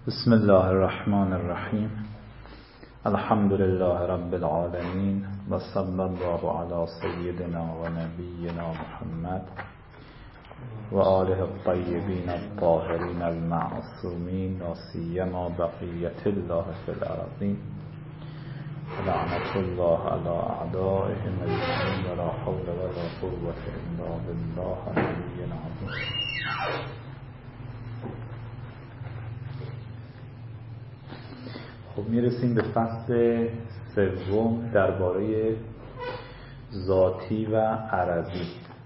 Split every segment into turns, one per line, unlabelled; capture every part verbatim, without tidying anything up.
بسم الله الرحمن الرحیم. الحمد لله رب العالمین و صلی الله علی سیدنا و نبینا محمد و آله الطیبین الطاهرین المعصومین و سیما بقیة الله فی الارضین. لعنت الله علی اعدائهم اجمعین ولا حول ولا قوة الا بالله العلی العظیم. خب میرسیم به فصل سوم درباره ذاتی و عرضی.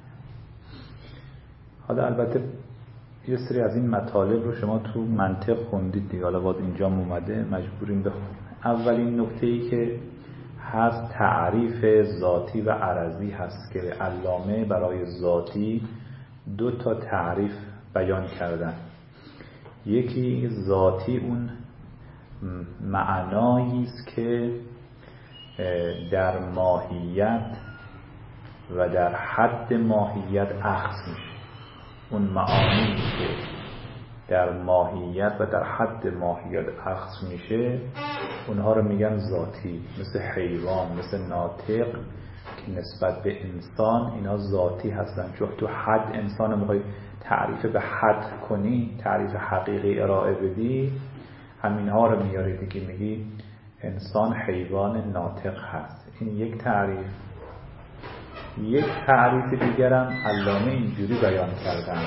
حالا البته یه سری از این مطالب رو شما تو منطق خوندید دیگه، حالا باز اینجا اومده مجبوریم بخونیم. اولین نکته‌ای که هست تعریف ذاتی و عرضی هست که علامه برای ذاتی دو تا تعریف بیان کردن. یکی ذاتی اون معنایی است که در ماهیت و در حد ماهیت اخذ میشه. اون معانی که در ماهیت و در حد ماهیت اخذ میشه اونها رو میگن ذاتی، مثل حیوان، مثل ناطق که نسبت به انسان اینا ذاتی هستن. چون تو حد انسان رو میخوای تعریف به حد کنی، تعریف حقیقی ارائه بدی، همین ها رو میاری دیگه، میگی انسان حیوان ناطق هست. این یک تعریف. یک تعریف دیگرم علامه اینجوری بیان کردن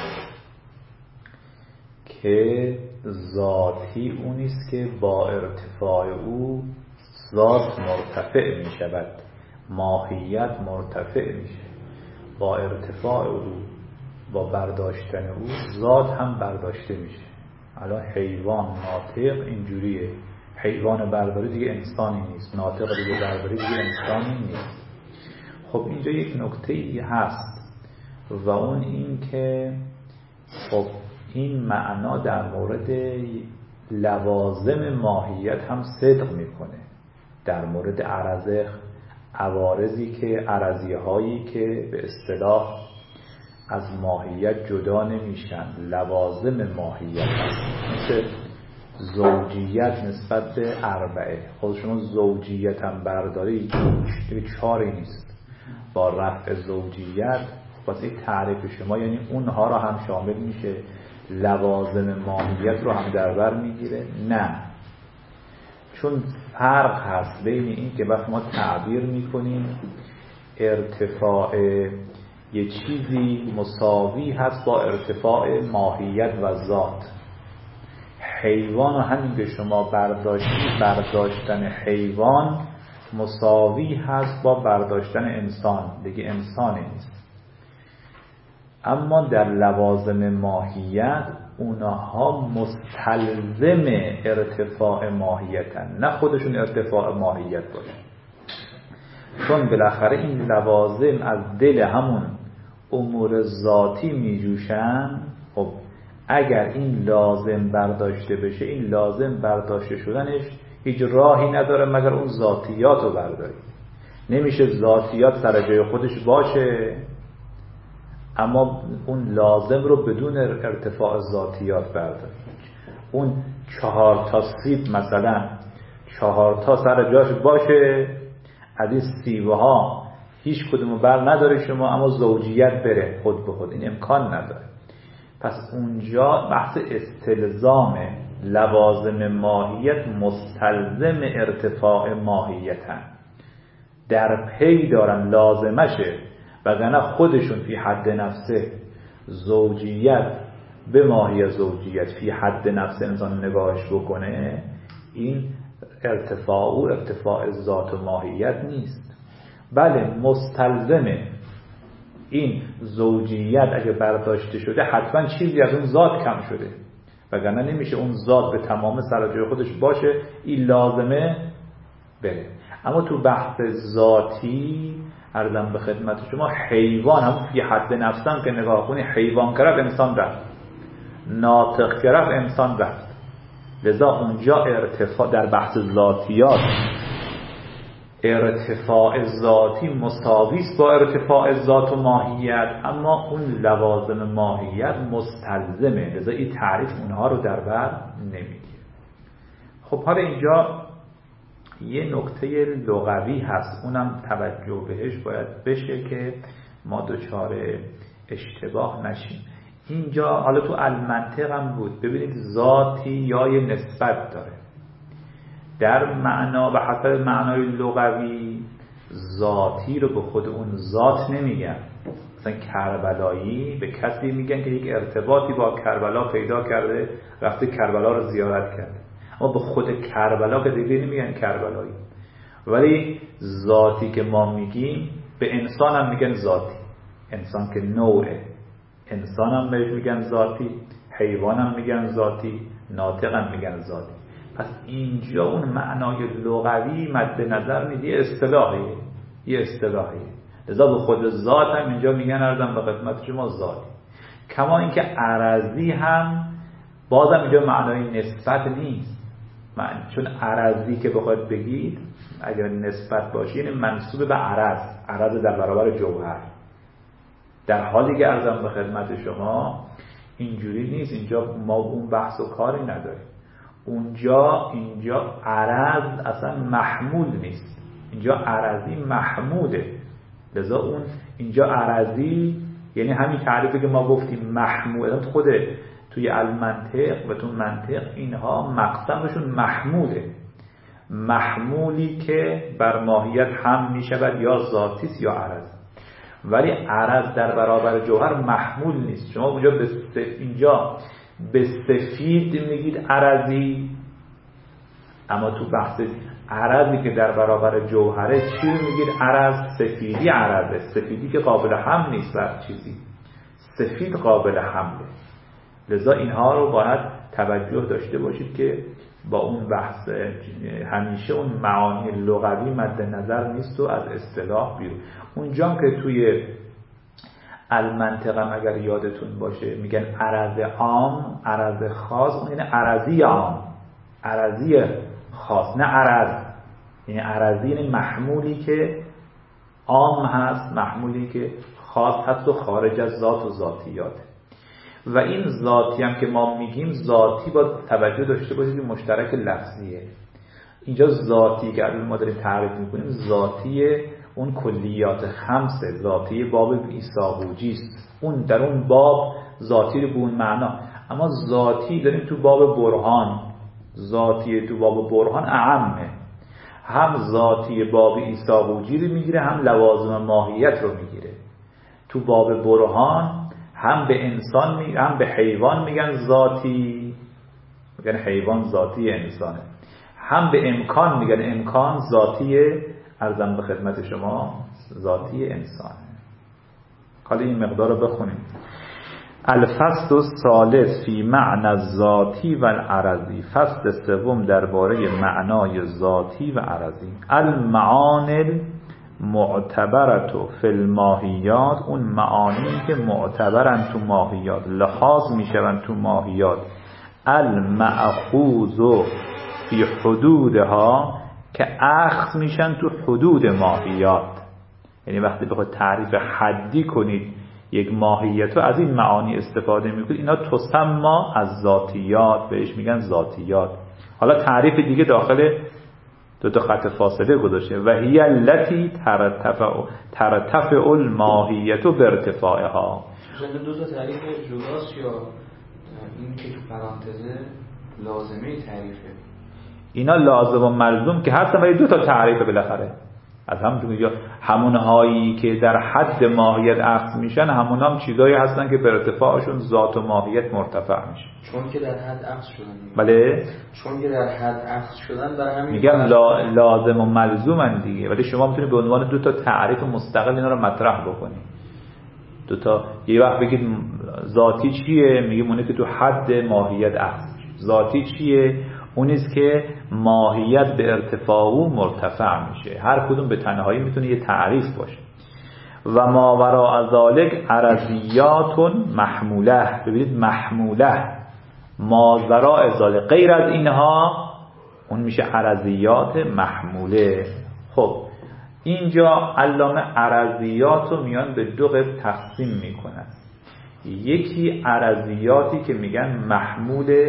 که ذاتی اونیست که با ارتفاع او ذات مرتفع می شود، ماهیت مرتفع میشه. با ارتفاع او، با برداشتن او، ذات هم برداشته میشه. الان حیوان ناطق اینجوریه، حیوان برداری دیگه انسانی نیست، ناطق دیگه برداری دیگه انسانی نیست. خب اینجا یک نکته ای هست و اون این که خب این معنا در مورد لوازم ماهیت هم صدق میکنه. در مورد عرضه، عوارضی که عرضی هایی که به اصطلاح از ماهیت جدا نمیشن، لوازم ماهیت هست، مثل زوجیت نسبت به اربعه. خود شما زوجیت هم برداری دیگه چاری نیست. با رفع زوجیت واسه تعریف شما یعنی اونها را هم شامل میشه، لوازم ماهیت رو هم در بر میگیره؟ نه، چون فرق هست بین این که وقت ما تعبیر میکنیم ارتفاع یه چیزی مساوی هست با ارتفاع ماهیت و ذات. حیوان و همین که شما برداشتی، برداشتن حیوان مساوی هست با برداشتن انسان، دیگه انسانی نیست. اما در لوازم ماهیت اونها مستلزم ارتفاع ماهیتن، نه خودشون ارتفاع ماهیت باشه. چون بالاخره این لوازم از دل همون امور ذاتی می جوشن. خب اگر این لازم برداشته بشه، این لازم برداشته شدنش هیچ راهی نداره مگر اون ذاتیات رو برداری. نمیشه ذاتیات سر جای خودش باشه اما اون لازم رو بدون ارتفاع ذاتیات برداری. اون چهار تا سیب مثلا چهار تا سر جاش باشه، از این سیبه ها هیچ کدومو بر نداره شما، اما زوجیت بره خود به خود، این امکان نداره. پس اونجا بحث استلزام لوازم ماهیت مستلزم ارتفاع ماهیتن، در پی دارن لازمشه، وگرنه خودشون فی حد نفسه زوجیت به ماهی زوجیت فی حد نفس انسان نگاهش بکنه، این ارتفاع او ارتفاع ذات و ماهیت نیست. بله مستلزمه این زوجیت اگه برداشته شده حتما چیزی از اون ذات کم شده، وگرنه نمیشه اون ذات به تمام سر جای خودش باشه، این لازمه بره. اما تو بحث ذاتی عرضم به خدمت شما، حیوان هم فی حد نفسم که نگاه کنی، حیوان کرف انسان رفت، ناطق کرف انسان رفت. لذا اونجا ارتفاع در بحث ذاتیات، ارتفاع ذاتی مساوی است با ارتفاع ذات و ماهیت، اما اون لوازم ماهیت مستلزمه. لذا این تعریف اونها رو در بر نمیگیره. خب حالا اینجا یه نکته لغوی هست، اونم توجه بهش باید بشه که ما دچار اشتباه نشیم. اینجا حالا تو المنطق هم بود، ببینید ذاتی یا یه نسبت داره در معنا و حتی معنای لغوی. ذاتی رو به خود اون ذات نمیگن. مثلا کربلایی به کسی میگن که یک ارتباطی با کربلا پیدا کرده، رفته کربلا رو زیارت کرده، اما به خود کربلا که دیگه نمیگن کربلایی. ولی ذاتی که ما میگیم به انسان هم میگن ذاتی، انسان که نوعه، انسان هم بهش میگن ذاتی، حیوان هم میگن ذاتی، ناطق هم میگن ذاتی. پس اینجا اون معنای لغوی مد نظر نیست، یه اصطلاحیه، یه اصطلاحیه. لذا به خود ذات هم اینجا میگن، عرضم به خدمت شما ذاتی. کما اینکه عرضی هم بازم اینجا معنای نسبت نیست، معنی چون عرضی که بخواید بگید اگر نسبت باشه یعنی منسوب به عرض، عرض در برابر جوهر. در حالی که عرضم به خدمت شما اینجوری نیست، اینجا ما اون بحث و کاری نداریم. اونجا اینجا عرض اصلا محمول نیست، اینجا عرضی محموده. لذا اون اینجا عرضی یعنی همین تعریفی که ما گفتیم محمول، خود توی المنطق و تو منطق اینها مقسمشون محموله، محمولی که بر ماهیت هم می شود یا ذاتی یا عرض. ولی عرض در برابر جوهر محمول نیست. شما اونجا به اینجا به سفید میگید عرضی، اما تو بحث عرضی که در برابر جوهره چی میگید عرض؟ سفیدی عرضه، سفیدی که قابل حمل نیست بر چیزی، سفید قابل حمله. لذا اینها رو باید توجه داشته باشید که با اون بحث همیشه اون معانی لغوی مد نظر نیست و از اصطلاح بیرون. اونجا که توی المنطقه اگر یادتون باشه میگن عرض عام، عرض خاص، اون یعنی عرضی عام، عرضی خاص، نه عرض. یعنی عرضی یعنی محمولی که عام هست، محمولی که خاص هست و خارج از ذات و ذاتیات. و این ذاتی هم که ما میگیم ذاتی با توجه داشته باشید که مشترک لفظیه. اینجا ذاتی که الان ما داریم تعریف میکنیم ذاتی اون کلیات خمسه، ذاتی باب ایساقوجی است، اون در اون باب ذاتی رو به اون معنا. اما ذاتی داریم تو باب برهان، ذاتی تو باب برهان اعمه، هم ذاتی باب ایساقوجی رو میگیره هم لوازم ماهیت رو میگیره. تو باب برهان هم به انسان میگن هم به حیوان میگن ذاتی، میگن حیوان ذاتی انسانه، هم به امکان میگن امکان ذاتی عرضم به خدمت شما ذاتی انسانه. حالا این مقدار رو بخونیم. الفصل الثالث فی معنی الذاتی و العرضی، فصل سوم درباره معنای ذاتی و عرضی. المعانی معتبرت فی الماهیات، اون معانی که معتبرن تو ماهیات، لحاظ میشون تو ماهیات. المأخوذ فی حدودها، که اخذ میشن تو حدود ماهیات. یعنی وقتی بخواید تعریف حدی کنید یک ماهیت رو از این معانی استفاده میکنید، اینا تسما از ذاتیات، بهش میگن ذاتیات. حالا تعریف دیگه داخل دو تا خط فاصله گذاشته، و هی التی ترتفع ترتفع الماهیت برتفاعها.
مثلا دو تا تعریف جداست یا این که تو پرانتزه لازمه تعریفه؟
اینا لازم و ملزوم که هستن، ولی دو تا تعریف بالاخره از همون جا همون هایی که در حد ماهیت اخذ میشن، همون هم چیزایی هستن که به ارتفاعشون ذات و ماهیت مرتفع میشه.
چون که در حد اخذ شدن.
بله،
چون که در حد اخذ شدن، برای همین
میگم لا لازم و ملزومن دیگه. ولی شما میتونید به عنوان دو تا تعریف مستقل اینا رو مطرح بکنید. دو تا، یه وقت بگید ذاتی چیه، میگیم اونه که تو حد ماهیت اخذ میشه. ذاتی چیه؟ اونیست که ماهیت به ارتفاع او مرتفع میشه. هر کدوم به تنهایی میتونه یه تعریف باشه. و ما وراء ذالک عرضیات محموله. ببینید محموله، ما وراء ذالک غیر از اینها اون میشه عرضیات محموله. خب اینجا علامه عرضیات رو میان به دو قسم تقسیم میکنن. یکی عرضیاتی که میگن محمول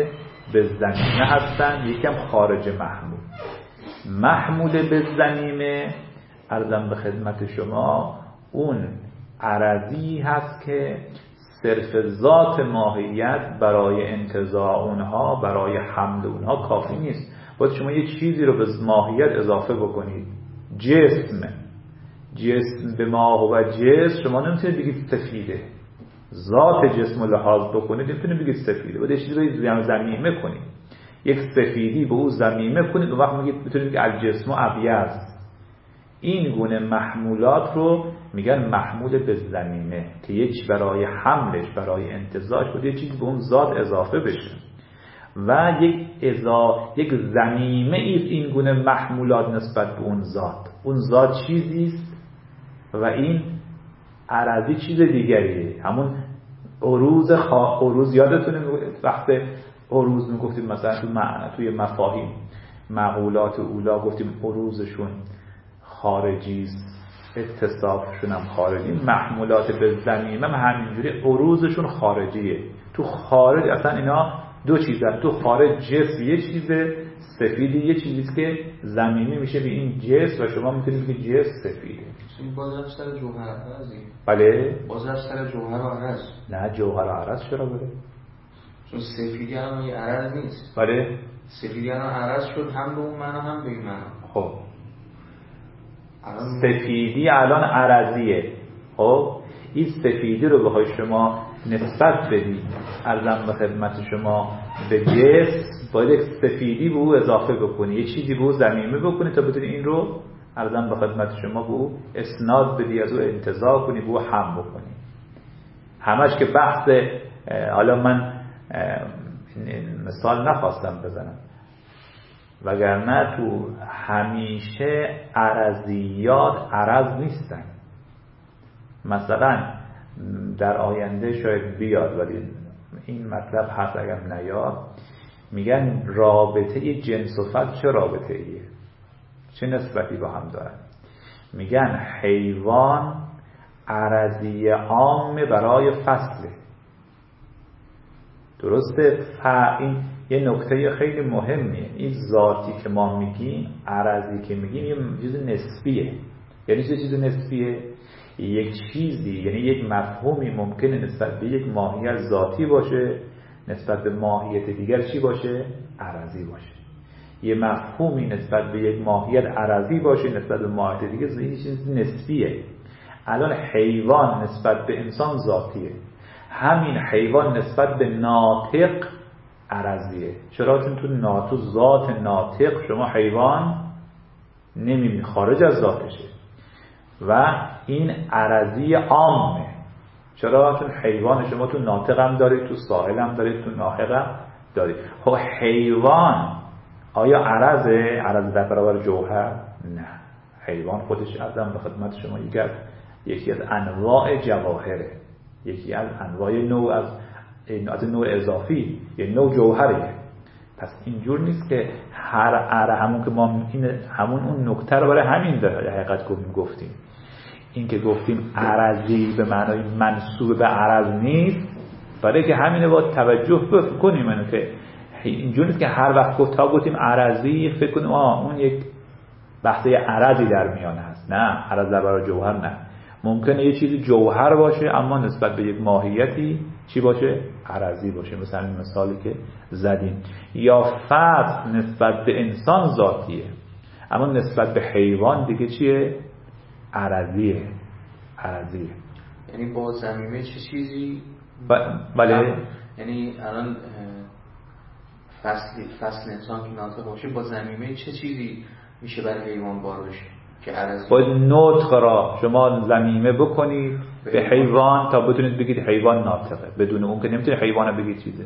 به زمینه هستن، یکم خارج محمول. محمول به زمینه عرضم به خدمت شما اون عرضی هست که صرف ذات ماهیت برای انتزاع اونها، برای حمل اونها کافی نیست. باید شما یه چیزی رو به ماهیت اضافه بکنید. جسم جسم به ماه و جسم شما نمیتونید بگید سفیده. ذات جسم رو لحاظ بکنید نمیتونید بگید سفیده. باید یه چیزی رو ضمیمه کنید. یک سفیدی به او ضمیمه کنید و وقت میگید میتونید بگید الجسم ابیض. این گونه محمولات رو میگن محمول به ضمیمه که یک برای حملش، برای انتزاعش باید یه چیزی به اون ذات اضافه بشه و یک ازا یک ضمیمه ایست این گونه محمولات نسبت به اون ذات. اون ذات چیزیست و این عرضی چیز دیگریه. همون عروض خا... عروض یادتونه وقت عروض میگفتیم مثلا تو معنی توی مفاهیم معقولات اولا گفتیم عروضشون خارجی اتصافشون هم خارجی. محمولات به ضمیمه هم همینجوری عروضشون خارجیه. تو خارج اصلا اینا دو چیزن. تو خارج جسم یه چیزه، سفیدی یه چیزیست که ضمیمه میشه به این جسم و شما میتونید بگید جسم سفیده.
این بازم سر جوهر عرضی.
بله
بازم سر جوهر و عرض.
نه جوهر و عرض چرا بره؟
چون سفیدی هم یه عرض نیست.
بله
سفیدی هم عرض شد هم به اون معنا هم به این معنا.
خب سفیدی الان عرضیه. خب این سفیدی رو بخوای شما نسبت بدی عرضم به خدمت شما به جسم، باید یک سفیدی به او اضافه بکنی، یه چیزی به او ضمیمه بکنی تا بتونی این رو عرضم به خدمت شما به او اسناد بدی، از او انتزاع کنی، به او هم بکنی. همش که بحث حالا من مثال نخواستم بزنم، وگرنه تو همیشه عرضیات عرض نیستن. مثلا در آینده شاید بیاد ولی این مطلب هست اگر نیاد، میگن رابطه جنس و فصل چه رابطه ایه، چه نسبتی با هم دارن. میگن حیوان عرضی عام برای فصله. درسته؟ این یه نکته خیلی مهمیه. این ذاتی که ما میگیم، عرضی که میگیم، یه چیز نسبیه. یعنی چه چیز نسبیه؟ یک چیزی، یعنی یک مفهومی ممکنه نسبت به یک ماهیت ذاتی باشه، نسبت به ماهیت دیگر چی باشه؟ عرضی باشه. یه مفهومی نسبت به یک ماهیت عرضی باشه، نسبت به ماهیت دیگر یه چیز نسبیه. الان حیوان نسبت به انسان ذاتیه، همین حیوان نسبت به ناطق عرضیه. چرا؟ چون تو ناتو ذات ناطق شما حیوان نمیبینی، خارج از ذاتشه و این عرضی عامه. چرا؟ چون حیوان شما تو ناطق هم دارید، تو ساحل هم دارید، تو ناحق هم دارید. خب حیوان آیا عرضه؟ عرض در برابر جوهر؟ نه. حیوان خودش ازم به خدمت شما یکی از یکی از انواع جواهره، یکی از انواع نوع از از نوع اضافی، یه نوع جوهریه. پس اینجور نیست که هر عرض همون که ما این همون اون نکته رو برای همین در حقیقت گفتیم. این که گفتیم عرضی به معنای منسوب به عرض نیست، برای که همینه باید توجه کنیم. اینو که اینجور نیست که هر وقت گفت تا گفتیم عرضی فکر کنیم آه اون یک بحثه عرضی در میانه هست. نه، عرض در برای جوهر نه. ممکنه یه چیزی جوهر باشه اما نسبت به یک ماهیتی چی باشه؟ عرضی باشه. مثلا این مثالی که زدیم. یا فصل نسبت به انسان ذاتیه اما نسبت به حیوان دیگه چیه؟ عرضیه. عرضیه.
یعنی با ضمیمه چه چیزی؟
بله.
یعنی الان فصل فصل انسان که ناطق باشه با ضمیمه چه چیزی میشه برای حیوان بار بشه که عرضی؟
باید نطق را شما ضمیمه بکنید به حیوان تا بتونید بگید حیوان ناطقه. بدون اون که نمیتونید حیوان بگید چیزه.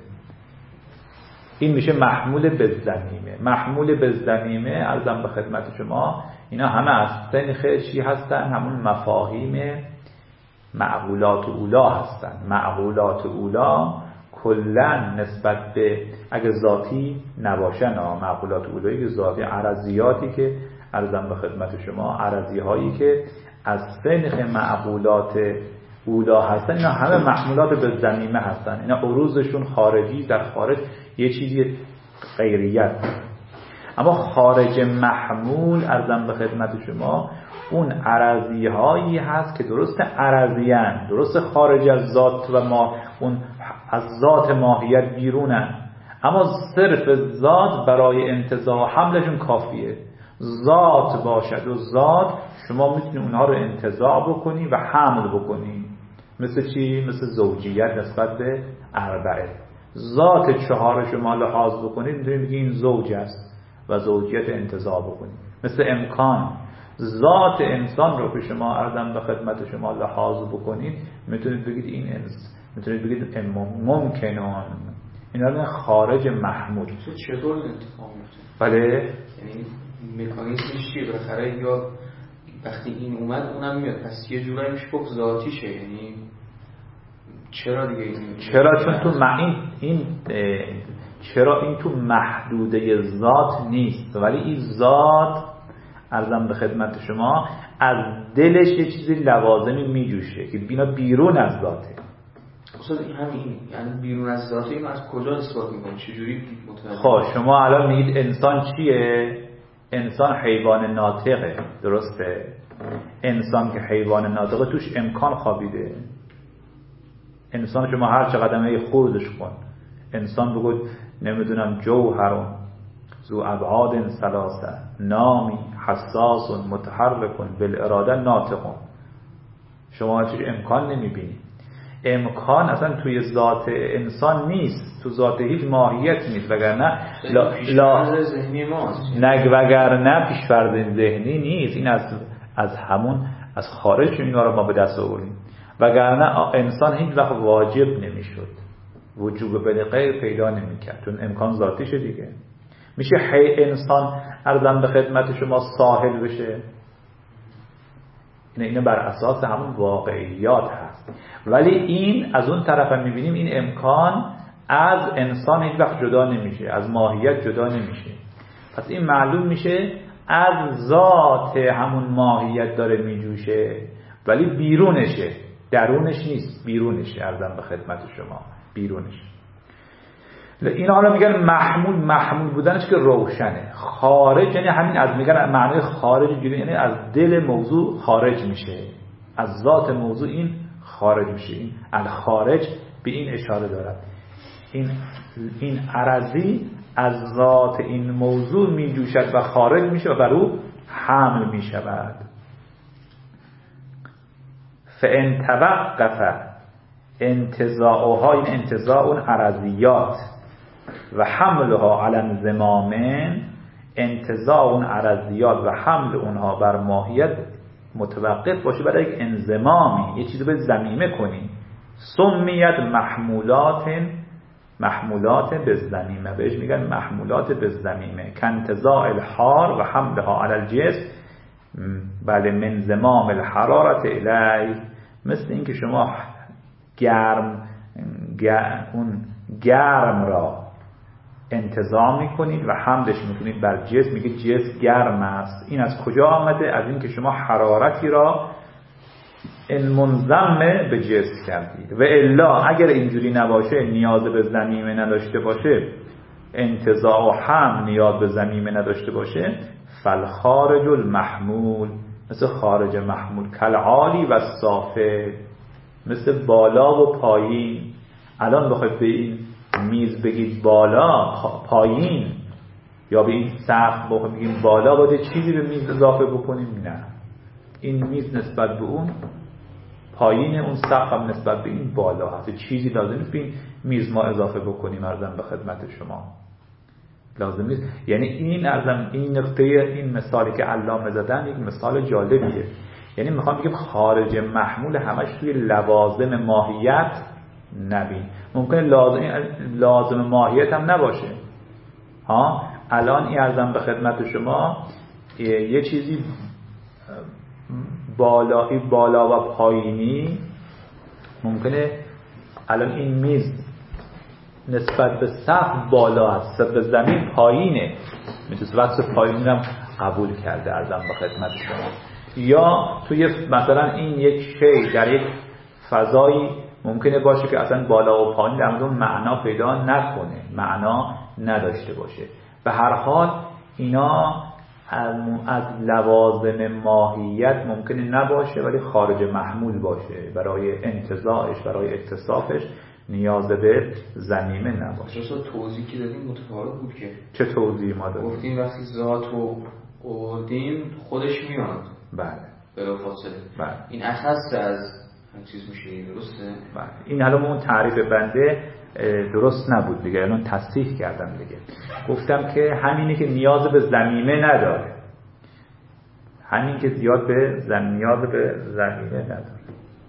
این میشه محمول به ضمیمه. محمول به ضمیمه عرضم به خدمت شما اینا همه از سنخ چی هستن؟ همون مفاهیم معقولات اولا هستن. معقولات اولا کلن نسبت به اگه ذاتی نباشن ها، معقولات اولایی که ذاتی عرضیاتی که عرضم به خدمت شما عرضی هایی که از سنخ معقولات اولا هستن، اینا همه محمولات به ضمیمه هستن. اینا عروضشون خارجی در خارج یه چیزی غیریت. اما خارج محمول ارزم به خدمت شما اون عرضی هایی هست که درست عرضی هست، درست خارج از ذات و ما اون از ذات ماهیت بیرونن، اما صرف ذات برای انتزاع حملشون کافیه. ذات باشد و ذات شما میتونی اونها رو انتزاع بکنی و حمل بکنی. مثل چی؟ مثل زوجیت نسبت به اربعه. ذات چهار شما لحاظ بکنید میتونید بگید این زوج است و زوجیت انتزاع بکنید. مثل امکان، ذات انسان رو که شما عرضم به خدمت شما لحاظ بکنید میتونید بگید این انس میتونید بگید ممکنون. اینا خارج محمول.
چطور این اتفاق میفته؟
بله،
یعنی مکانیزمش چیه؟ بالاخره یا وقتی این اومد اونم میاد، پس یه جورایی میشه گفت ذاتیشه. یعنی چرا دیگه این
چرا؟ چون تو این این چرا این تو محدوده ذات نیست، ولی این ذات عرضم به خدمت شما از دلش یه چیزی لوازمی میجوشه که بینا بیرون از ذاته.
اصلا همین یعنی بیرون از ذاته اینو از کجا اثبات میکنه؟ چجوری متوجه؟
خب شما الان میگید انسان چیه؟ انسان حیوان ناطقه، درسته؟ انسان که حیوان ناطقه توش امکان خوابیده. انسان شما هر چه قدمه خوردش کن، انسان بگو نمیدونم جوهرون ذو ابعاد ثلاثه نامی حساس متحرک بالاراده ناطقون، شما هیچ امکان نمیبینی. امکان اصلا توی ذات انسان نیست، تو ذات هیچ ماهیت نیست، وگرنه لا لا
ذهنی ماست.
نگ وگرنه پیش‌فرض ذهنی نیست، این از از همون از خارج اینا رو ما به دست آوریم، وگرنه انسان هیچ وقت واجب نمیشد، وجوب به غیر پیدا نمیکرد، چون امکان ذاتیشه دیگه. میشه هی انسان عرضم به خدمت شما ساحل بشه؟ اینه اینه بر اساس همون واقعیات هست. ولی این از اون طرف هم میبینیم این امکان از انسان هیچ وقت جدا نمیشه، از ماهیت جدا نمیشه. پس این معلوم میشه از ذات همون ماهیت داره میجوشه، ولی بیرونشه، درونش نیست، بیرونشه. عرضم به خدمت شما بیرونش. این حالا میگن محمول، محمول بودنش که روشنه. خارج یعنی همین، از میگن معنی خارج یعنی از دل موضوع خارج میشه، از ذات موضوع این خارج میشه. این الخارج به این اشاره دارد. این این عرضی از ذات این موضوع میجوشد و خارج میشه و بر او حمل میشود. فان توقف انتزاعها، این انتزاع اون عرضیات و حملها علی انضمام، انتزاع اون عرضیات و حمل اونها بر ماهیت متوقف باشه برای یک انضمامی، یه چیزی به ضمیمه کنی. سمیت محمولات، محمولات بالضمیمه، بهش میگن محمولات بالضمیمه. کانتزاع الحار و حملها علی الجسم، بله، من زمام الحرارت الی، مثل اینکه شما گرم گر... اون گرم را انتزاع میکنید و حملش میکنید بر جسم، میگه جسم گرم است. این از کجا آمده؟ از اینکه شما حرارتی را ان منضمه به جسم کردید. و الا اگر اینجوری نباشه، نیاز به ضمیمه نداشته باشه، انتزاع و حمل نیاز به ضمیمه نداشته باشه، فالخارج المحمول، مثل خارج محمول، کالعالی و صافه، مثل بالا و پایین. الان بخواید به این میز بگید بالا پایین، یا به این سقف بگیم بالا، باید چیزی به میز اضافه بکنیم؟ نه، این میز نسبت به اون پایین، اون سقف هم نسبت به این بالا هست، چیزی لازم نیست به این میز ما اضافه بکنیم. عرضم به خدمت شما لازم نیست. یعنی این عرضم این نقطه، این مثالی که علامه زدن یک مثال جالبیه. یعنی میخوام بگم خارج محمول همش توی لوازم ماهیت نبین. ممکنه لازم لازم ماهیت هم نباشه. ها الان این عرضم به خدمت شما یه چیزی بالایی بالا و پایینی، ممکنه الان این میز نسبت به سقف بالا هست، به زمین پایینه، میتونست وقت پایین هم قبول کرده. عرضم به خدمت شما. یا توی مثلا این یک شی در یک فضایی ممکنه باشه که اصلا بالا و پایین در مورد معنا پیدا نکنه، معنا نداشته باشه. به هر حال اینا از لوازم ماهیت ممکنه نباشه ولی خارج محمول باشه، برای انتزاعش، برای اتصافش نیاز به ضمیمه نباشه.
چون توضیحی که دادیم متفاوت بود که
چه توضیحی ما دادیم؟
گفتیم وقتی ذات رو آوردیم خودش میاد.
بله.
بلا فاصله.
بله.
این اخص از همین چیز میشه، درسته؟
بله. این حالا اون تعریف بنده درست نبود دیگه، الان تصحیح کردم دیگه. گفتم که همینه که نیاز به ضمیمه نداره، همین که زیاد به زم... نیاز به ضمیمه نداره.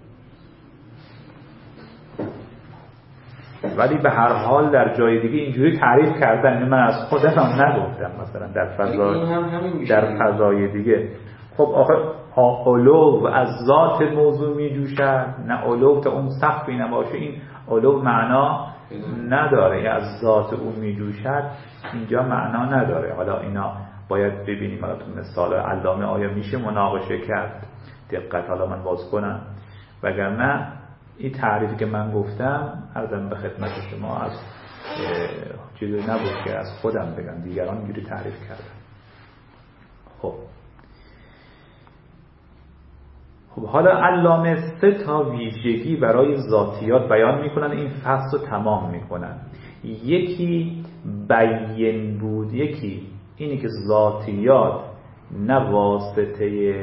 ولی به هر حال در جای دیگه اینجوری تعریف کردن، من از خودم هم نگفتم، مثلا در فضا در فضای دیگه. خب آخه علو از ذات موضوع می جوشد، نه علو تا اون سقفی نباشه، این علو معنا نداره، از ذات اون می جوشد اینجا معنا نداره. حالا اینا باید ببینیم، حالا تو مثال علامه آیا میشه مناقشه کرد دقت، حالا من باز کنم، وگرنه این تعریفی که من گفتم عرضم به خدمت شما از چیزی نبود که از خودم بگم، دیگران اینجوری تعریف کردن. خب خب حالا علامه سه تا ویژگی برای ذاتیات بیان میکنن، این فصل رو تمام میکنن. یکی بیان بود، یکی اینی که ذاتیات نه واسطه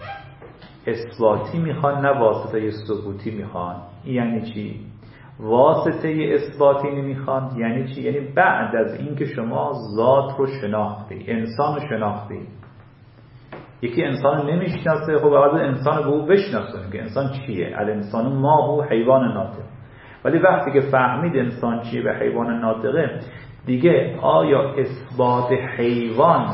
اثباتی میخوان نه واسطه ثبوتی میخوان. یعنی چی؟ واسطه اثباتی نمیخوان یعنی چی؟ یعنی بعد از اینکه شما ذات رو شناختی، انسان رو شناختی، یکی انسان رو نمیشناسه، خب بعد انسان رو به او بشناسونیم که انسان چیه. الانسان ما هو حیوان ناطق. ولی وقتی که فهمید انسان چیه به حیوان ناطقه، دیگه آیا اثبات حیوان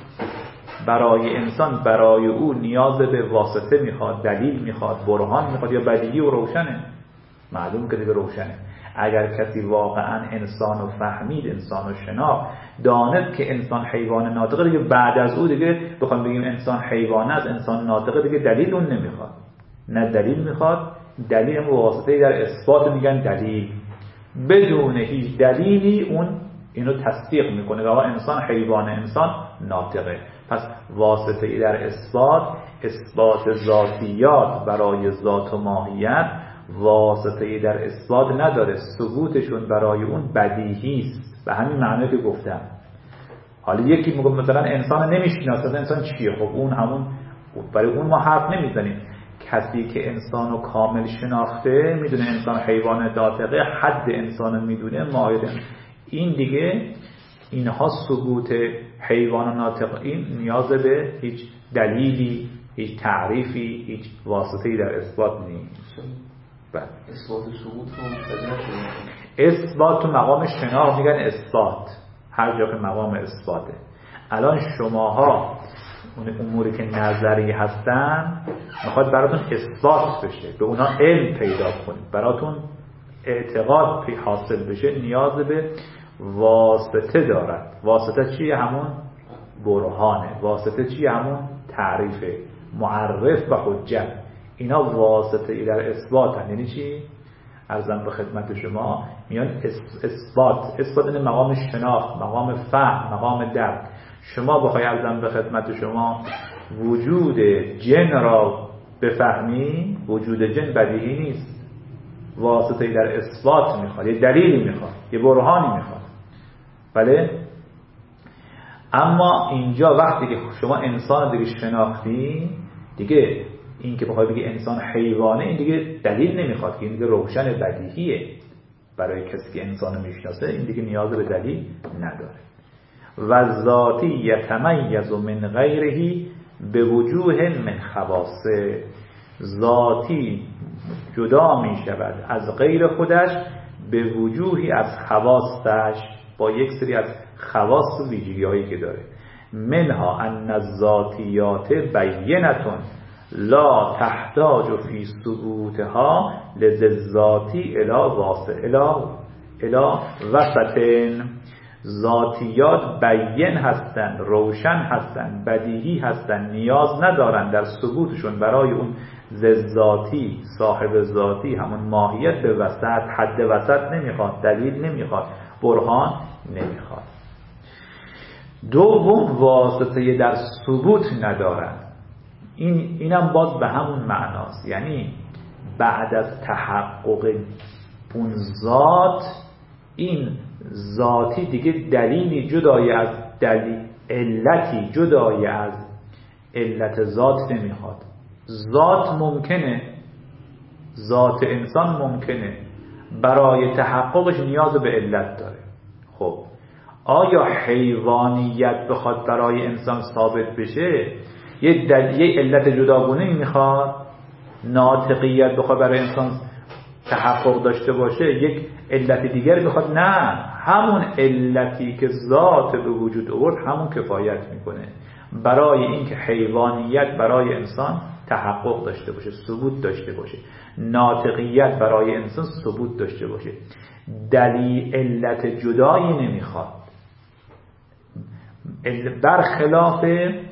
برای انسان برای او نیاز به واسطه میخواد، دلیل میخواد، برهان میخواد، یا بدیهی و روشنه؟ معلوم که دیگه روشنه. اگر کسی واقعا انسان رو فهمید، انسان رو شناخت، دانست که انسان حیوان ناطقه، دیگه بعد از او دیگه بخوام بگیم انسان حیوان است، انسان ناطقه، دیگه دلیل اون نمیخواد. نه دلیل میخواد، دلیل هم واسطه در اثبات میگن دلیل. بدون هیچ دلیلی اون اینو تصدیق میکنه که آقا انسان حیوان، انسان ناطقه. پس واسطه در اثبات، اثبات ذاتیات برای ذات و ماهیت واسطه در اثبات نداره، ثبوتشون برای اون بدیهی است. به همین معنی که گفتم. حالا یکی میگه مثلا انسان نمیشناسه، انسان چیه؟ خب اون همون، برای اون ما حرف نمیزنیم. کسی که انسانو کامل شناخته، میدونه انسان حیوان ناطقه، حد انسانو میدونه، ماهیت، این دیگه اینها ثبوت حیوان ناطق، این نیاز به هیچ دلیلی، هیچ تعریفی، هیچ واسطه‌ای در اثبات نیست. بله.
اثبات ثبوت رو متوجه
اثبات تو مقام شناخت میگن اثبات، هر جا که مقام اثباته. الان شماها اون اموری که نظری هستن میخواد براتون اثبات بشه، به اونا علم پیدا کنید، براتون اعتقاد پی حاصل بشه، نیاز به واسطه دارد. واسطه چیه؟ همون برهانه. واسطه چیه؟ همون تعریفه، معرف و حجت. اینا واسطه ای در اثباتن. یعنی چی؟ عرضم به خدمت شما، میان اثبات. اثبات این مقام شناخت، مقام فهم، مقام درک. شما بخوای عرضم به خدمت شما وجود جن را بفهمی، وجود جن بدیهی نیست، واسطه ای در اثبات میخواد، یه دلیلی میخواد، یه برهانی میخواد. بله؟ اما اینجا وقتی که شما انسان دیگه شناختی، دیگه این که بخوای بگی انسان حیوانه، این دیگه دلیل نمیخواد، که این دیگه روشن بدیهیه برای کسی که انسانو میشناسه، این دیگه نیاز به دلیل نداره. و ذاتی یتمیز من غیره به وجوه من خواصه. ذاتی جدا می شود از غیر خودش به وجوهی از خواستش، با یک سری از خواص و ویژگی هایی که داره. منها ان الذاتیات بینتون لا تحتاج فی ثبوتها لذاتی الی واسطه الی الی وسطن. ذاتیات بین هستن، روشن هستن، بدیهی هستن، نیاز ندارن در ثبوتشون برای اون ز ذاتی صاحب ذاتی همون ماهیت به وسط، حد وسط نمیخواد، دلیل نمیخواد، برهان نمیخواد. دوم واسطه در ثبوت ندارد. این اینم باز به همون معناست، یعنی بعد از تحقق اون ذات، این ذاتی دیگه دلیلی جدای از دلیل، علتی جدای از علت ذات نمیخواد. ذات ممکنه، ذات انسان ممکنه، برای تحققش نیاز به علت داره. خب آیا حیوانیت بخواد برای انسان ثابت بشه یه دلیل، یه علت جداگونه میخواد؟ ناطقیت بخواد برای انسان تحقق داشته باشه یک علت دیگر بخواد؟ نه، همون علتی که ذات به وجود آورد همون کفایت میکنه برای اینکه حیوانیت برای انسان تحقق داشته باشه، ثبوت داشته باشه، ناطقیت برای انسان ثبوت داشته باشه. دلیل علت جدایی نمیخواد، برخلاف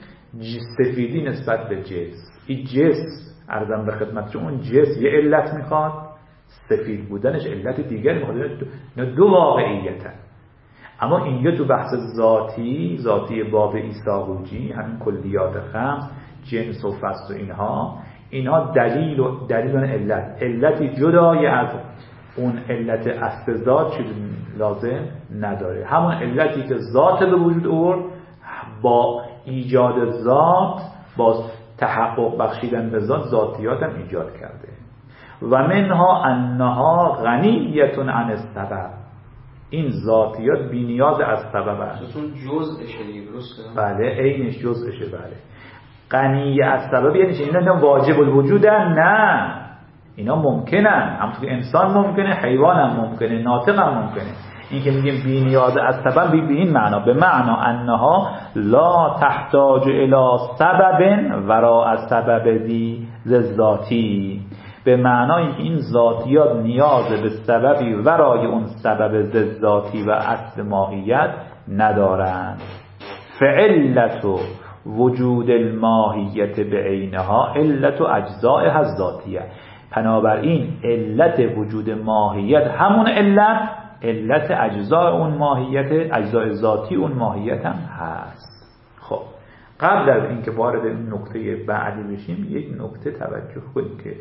سفیدی نسبت به جنس. این جنس عرضم به خدمتتون، اون جنس یه علت میخواد، سفید بودنش علت دیگر میخواد. اینا دو واقعیتن. اما اینجا تو بحث ذاتی، ذاتی باب ایساقوجی، همین کلیات خمس، جنس و فصل و اینها، اینها دلیل و دلیل و علت، علتی جدای از اون علت اصل ذات چیز لازم نداره. همون علتی که ذات به وجود آورد با ایجاد ذات، با تحقق بخشیدن به ذات، ذاتیات هم ایجاد کرده. و منها انها غنیتون عن السبب، این ذاتیات بی نیاز از سبب هست.
اون جزءشه دیگه، درسته؟
بله، عینش جزءشه. بله، غنی از سبب یعنی چه؟ اینا واجب الوجودن؟ نه، اینا ممکنن، همونطور که انسان ممکنه، حیوان هم ممکنه، ناطق هم ممکنه. این که میگیم بی نیاز از سبب، بی, بی این معنا، به معنا انها لا تحتاج الی سبب وراء سبب ذی ذاتی، به معنای که این ذاتیات نیاز به سببی ورای اون سبب ذاتی و اصل ماهیت ندارند. فعلت وجود الماهیت بعینها علت اجزاء الذاتیه، بنابراین علت وجود ماهیت همون علت علت اجزاء اون ماهیت، اجزاء ذاتی اون ماهیت هم هست. خب قبل از اینکه وارد این نکته بعدی بشیم یک نکته توجه کنید که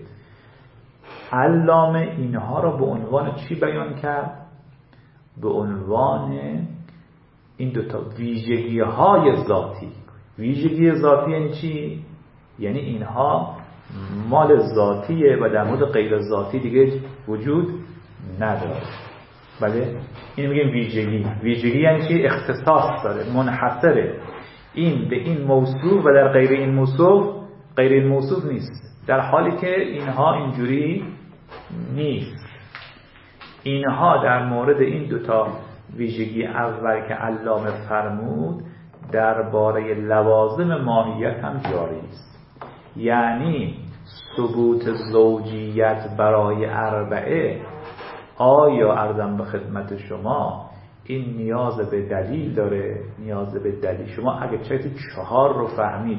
علامه اینها را به عنوان چی بیان کرد؟ به عنوان این دوتا ویژگی های ذاتی. ویژگی ذاتی یعنی چی؟ یعنی اینها مال ذاتیه و در مورد غیر ذاتی دیگه وجود نداره. بله، این میگیم ویژگی. ویژگی یعنی چی؟ اختصاص داره، منحصره، این به این موصوف و در غیر این موصوف غیر این موصوف نیست، در حالی که اینها اینجوری نیست. اینها در مورد این دوتا ویژگی اول که علامه فرمود درباره لوازم ماهیت هم جاری است. یعنی ثبوت زوجیت برای اربعه، آیا عرضم به خدمت شما این نیاز به دلیل داره؟ نیاز به دلیل. شما اگه چیزی چهار رو فهمید،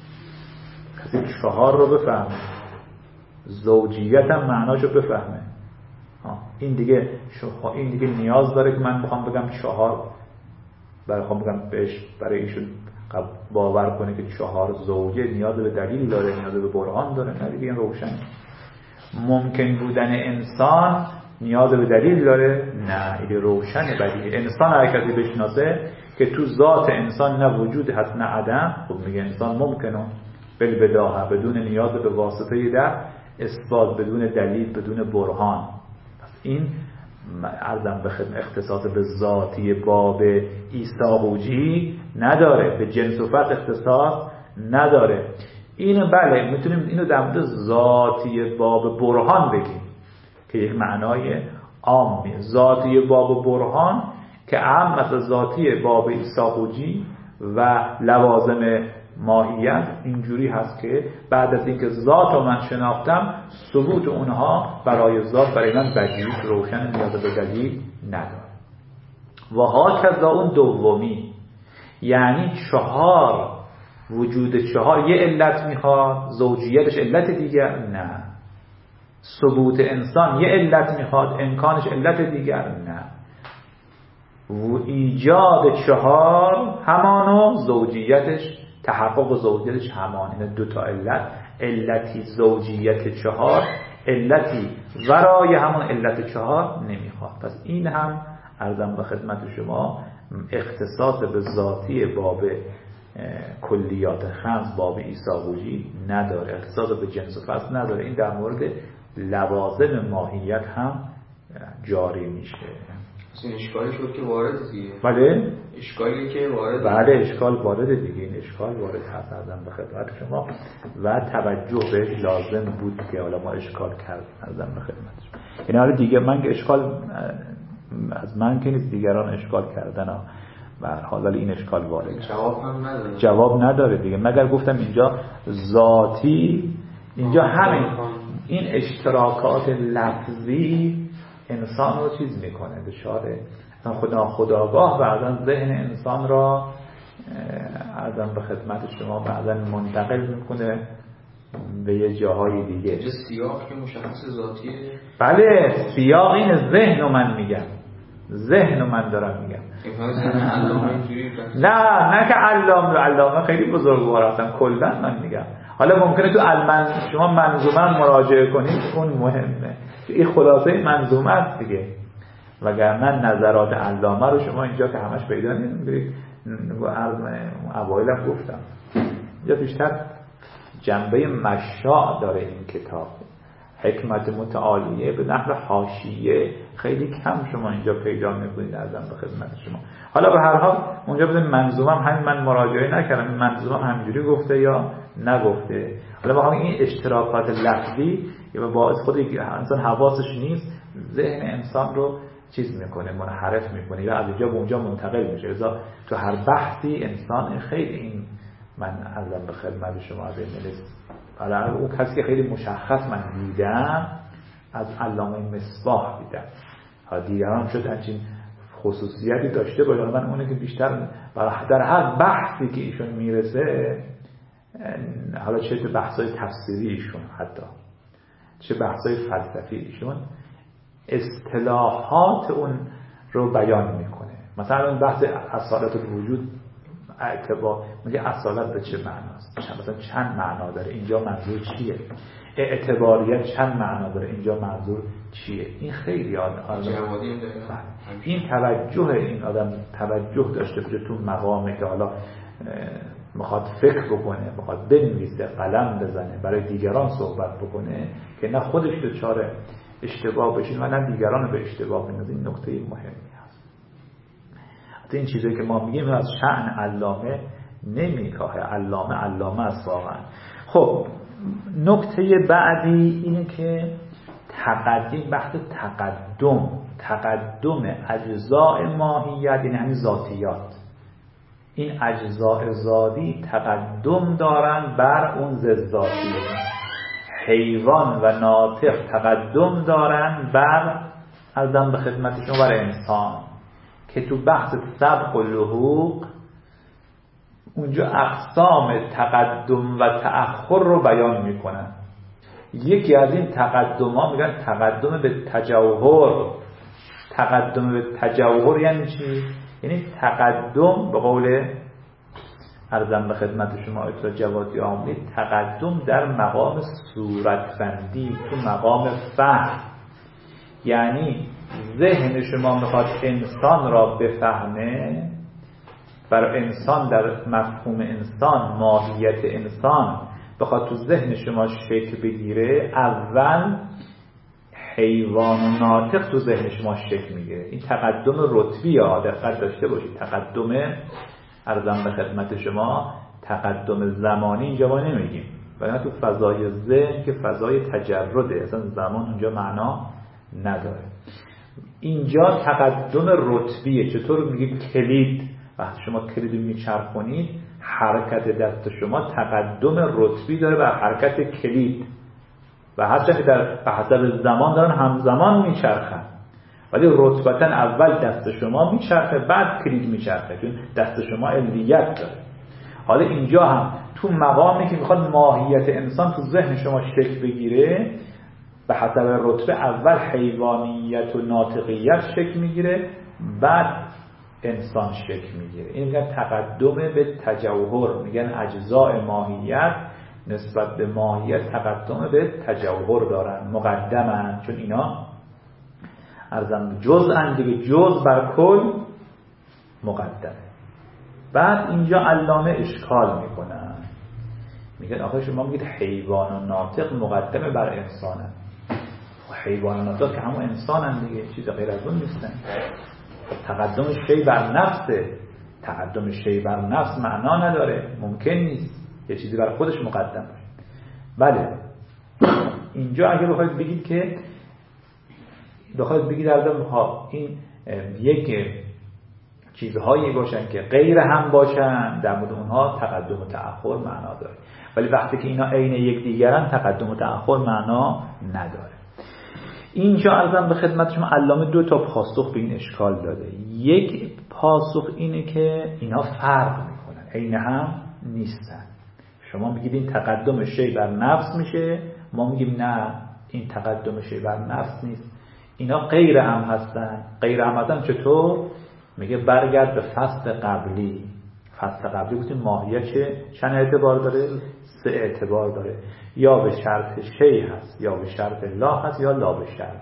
کسی چهار رو بفهمید، زوجیت هم معناشو بفهمه، این دیگه شما این دیگه نیاز داره که من بخوام بگم چهار، برای خواهم بگم بهش برای ایشون باور کنه که چهار زوجه نیاز به دلیل داره، نیاز به برهان داره؟ نه دیگه، این روشن. ممکن بودن انسان نیاز به دلیل داره؟ نه، این روشنه، بدیهه. انسان هر کسی بشناسه که تو ذات انسان نه وجود هست نه عدم، خب میگه انسان ممکنه بالبداهه، بدون نیاز به واسطه در اثبات، بدون دلیل، بدون برهان. پس این عرضم به خدمت اختصاص به ذاتی باب ایساقوجی نداره، به جنس و فصل اختصاص نداره. اینو بله میتونیم اینو در مورد ذاتی باب برهان بگیم که یک معنای عامیه. ذاتی باب برهان که عام مثل ذاتی باب ایساقوجی و لوازم ماهیت اینجوری هست که بعد از اینکه ذات رو من شناختم، ثبوت اونها برای ذات برای من بدیهی روشن، نیاز به دلیل نداره. و ها کذا اون دومی، یعنی چهار وجود چهار یه علت میخواد، زوجیتش علت دیگر نه. ثبوت انسان یه علت میخواد، امکانش علت دیگر نه. و ایجاد چهار همانو، زوجیتش تحقق زوجیتش همان. این دو تا علت، علتی زوجیت چهار، علتی ورای همون علت چهار نمیخواد. پس این هم عرضم به خدمت شما اختصاص به ذاتی باب کلیات خمس باب ایساقوجی نداره، اختصاص به جنس و فصل نداره. این در مورد لوازم ماهیت هم جاری میشه.
این اشکالی شد که وارد دیگه.
بله
اشکالی که وارد.
بله اشکال وارد دیگه. این اشکال وارد هست ازم به خدمت شما و توجه بهش لازم بود که حالا ما اشکال کردیم ازم به خدمت شما. این حالا دیگه من که اشکال از من که نیست، دیگران اشکال کردن ها. به هر حال این اشکال وارد
جواب هم نداره.
جواب نداره دیگه، مگر گفتم اینجا ذاتی، اینجا همین این اشتراکات لفظی انسان رو چیز میکنه، دچار خدا خداگاه بعضا ذهن انسان را عرضم به خدمت شما بعضا منتقل میکنه به یه جاهای دیگه.
اینجا سیاق که مشخص ذاتیه.
بله سیاق این ذهن رو من میگم، ذهن رو من دارم میگم. نه نه که علامه علامه خیلی بزرگوار هستن، کلا من میگم. حالا ممکنه تو المن شما منظومه مراجعه کنید، اون مهمه، این خلاصه منظومه است دیگه. وگرنه نظرات علامه رو شما اینجا که همش پیدا نمی‌کنید. اوایلم گفتم یا بیشتر جنبه مشاع داره این کتاب، حکمت متعالیه به نحو حاشیه خیلی کم شما اینجا پیدا می‌کنید. ازم به خدمت شما. حالا به هر حال اونجا بزن منظومم همین، من مراجعه نکردم، منظومم همینجوری گفته یا نگفته. حالا با همین این اشتراکات لفظی یا باعث خود انسان حواسش نیست، ذهن انسان رو چیز میکنه، منحرف میکنه یا از اینجا به اونجا منتقل میشه. لذا تو هر بحثی انسان خیلی این من ازم به خدمت شما از این حالا اون کسی که خیلی مشخص من دیدم از علامه مصباح دیدم. ها دیگران شد همچین خصوصیتی داشته باشه، من اونه که بیشتر در هر بحثی که ایشون میرسه، حالا چه تو بحثای تفسیری ایشون، حتی چه بحثای فلسفی ایشون، اصطلاحات اون رو بیان میکنه. مثلا اون بحث اصالت الوجود اعتبار میگه اصالت به چه معناست، مثلا چند معنا داره، اینجا منظور چیه، اعتباریت چند معنا داره، اینجا منظور چیه. این خیلی آدم این توجه این آدم توجه داشته باشه تو مقامی که حالا میخواد فکر بکنه، میخواد بنویسه، قلم بزنه، برای دیگران صحبت بکنه، که نه خودش دچار اشتباه بشین و نه دیگران رو به اشتباه بندازه. این نکته مهمی هست. حتی این چیزایی که ما میگیم از شأن علامه نمیکاهه، علامه علامه است واقعا. خب نکته بعدی اینه که تقدیم، بحث تقدم تقدم اجزاء ماهیت، یعنی همین ذاتیات، این اجزاء ذاتی تقدم دارن بر اون ضدذاتی. حیوان و ناطق تقدم دارن بر ازم به خدمت شما بر انسان، که تو بحث سبق و لحوق اونجا اقسام تقدم و تأخر رو بیان میکنن. یکی از این تقدم ها میگن تقدم به تجوهر. تقدم به تجوهر یعنی چی؟ یعنی تقدم به قول عرضم به خدمت شما اطلاع جوادی عاملی، تقدم در مقام صورتبندی، تو مقام فهم. یعنی ذهن شما میخواد انسان را بفهمه، برای انسان در مفهوم انسان، ماهیت انسان بخواد تو ذهن شما شکل بگیره، اول حیوان و ناطق تو ذهن شما شکل میگیره. این تقدم رتبی ها، دقت داشته باشید. تقدم عرضم به خدمت شما تقدم زمانی اینجا ما نمیگیم، ولی تو فضای ذهن که فضای تجرده، اصلا زمان اونجا معنا نداره. اینجا تقدم رتبیه. چطور میگیم؟ کلید، وقتی شما کلید رو میچرخونید، حرکت دست شما تقدم رتبی داره بر حرکت کلید، و هرچند که در به حسب زمان دارن همزمان میچرخن، ولی رتبتا اول دست شما میچرخه بعد کلید میچرخه، چون دست شما علیت داره. حالا اینجا هم تو مقامی که میخواد ماهیت انسان تو ذهن شما شکل بگیره، به حسب رتبه اول حیوانیت و ناطقیت شکل میگیره، بعد انسان شکل میگیره. این میگن تقدم به تجوهر، میگن اجزاء ماهیت نسبت به ماهیت تقدم به تجوهر دارن، مقدمن، چون اینا ارزم جزءن دیگه، جزء بر کل مقدمه. بعد اینجا علامه اشکال میکنن، میگن آخه شما میگید حیوان و ناطق مقدمه بر انسانن، حیوان و ناطق که همون انسانن دیگه، چیز غیر از اون نیستن. تقدم شی بر نفسه، تقدم شی بر نفس معنا نداره، ممکن نیست یه چیزی بر خودش مقدم باشه. بله اینجا اگه بخواید بگید که بخواید بگید ارزم ها این یک چیزهایی باشن که غیر هم باشن، در مورد اونها تقدم و تأخر معنا داره، ولی وقتی که اینا عین یک دیگرن تقدم و تأخر معنا نداره. اینجا عرضم به خدمت شما علامه دو تا پاسخ به این اشکال داده. یک پاسخ اینه که اینا فرق میکنن، عین هم نیستن. شما میگید این تقدم شی بر نفس میشه، ما میگیم نه این تقدم شی بر نفس نیست، اینا غیر هم هستن. غیر هم هستن چطور؟ میگه برگرد به فصل قبلی. فصل قبلی گفتیم ماهیت چه چند اعتبار داره؟ سه اعتبار داره، یا به شرط شی هست، یا به شرط لا هست، یا لا به شرط.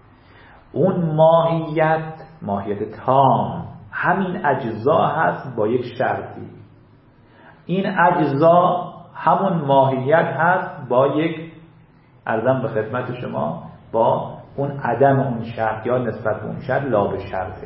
اون ماهیت ماهیت تام همین اجزا هست با یک شرطی. این اجزا همون ماهیت هست با یک عرضم به خدمت شما با اون عدم اون شرط یا نسبت به اون شرط لا به شرطه.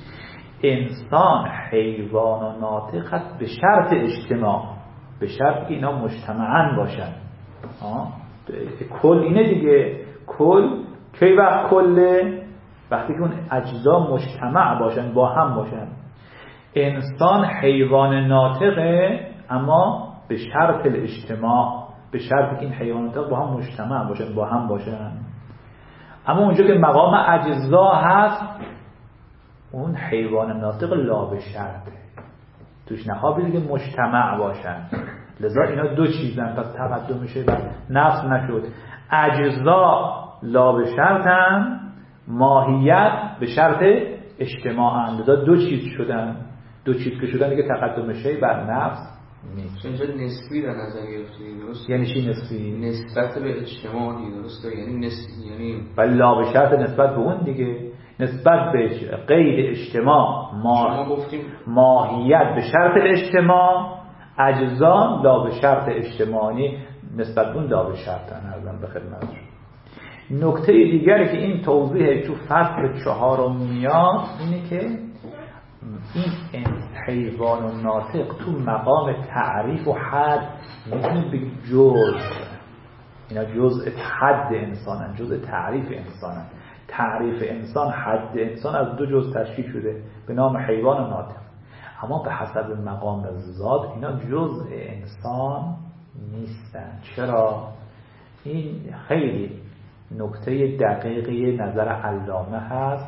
انسان حیوان و ناطق هست به شرط اجتماع، به شرط که اینا مجتمعاً باشن. آه؟ کل اینه دیگه، کل کی وقت کله؟ وقتی که اون اجزا مجتمع باشن، با هم باشن. انسان حیوان ناطقه اما به شرط الاجتماع، به شرطی که این حیوان ناطق با هم مجتمع باشن، با هم باشن. اما اونجا که مقام اجزا هست اون حیوان ناطق لا به شرطه، توش نخوابید که مجتمع باشن. لذا اینا دو چیزن، پس تقدم میشه و نفس نشد. اجزا لا به شرطن، ماهیت به شرط اجتماعن. لذا دو چیز شدن، دو چیز که شدن دیگه تقدم میشه بر نفس نیست.
اینجا نسبی در نظر گرفته، درست؟
یعنی چی نسبی؟
نسبت به اجتماع دیگه، درسته؟ یعنی نسبی یعنی
ولی لا به شرط نسبت به اون دیگه، نسبت به قید اجتماع ما ماهیت به شرط اجتماع، اجزا لا به شرط اجتماعی، نسبت به اون لا به شرط. ارزم به خدمتشون نکته دیگری که این توضیح تو فصل چهارم میاد اینه که این حیوان و ناطق تو مقام تعریف و حد میتونید بگید جزء، اینا جزء حد انسانن، جزء تعریف انسانن. تعریف انسان، حد انسان از دو جزء تشکیل شده به نام حیوان و ناطق، اما به حسب مقام ذات اینا جزء انسان نیستن. چرا؟ این خیلی نکته دقیقی نظر علامه هست.